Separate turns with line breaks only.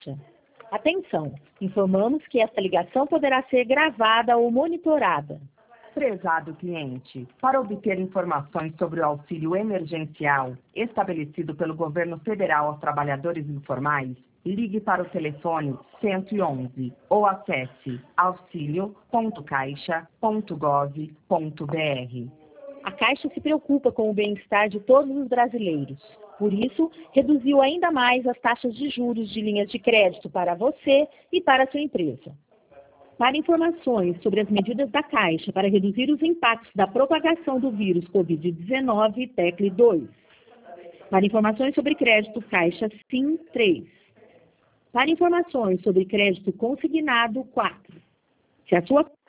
Atenção! Informamos que esta ligação poderá ser gravada ou monitorada.
Prezado cliente, para obter informações sobre o auxílio emergencial estabelecido pelo Governo Federal aos trabalhadores informais, ligue para o telefone 111 ou acesse auxilio.caixa.gov.br.
A Caixa se preocupa com o bem-estar de todos os brasileiros. Por isso, reduziu ainda mais as taxas de juros de linhas de crédito para você e para a sua empresa. Para informações sobre as medidas da Caixa para reduzir os impactos da propagação do vírus Covid-19, tecle 2. Para informações sobre crédito, Caixa SIM 3. Para informações sobre crédito consignado, 4. Se a sua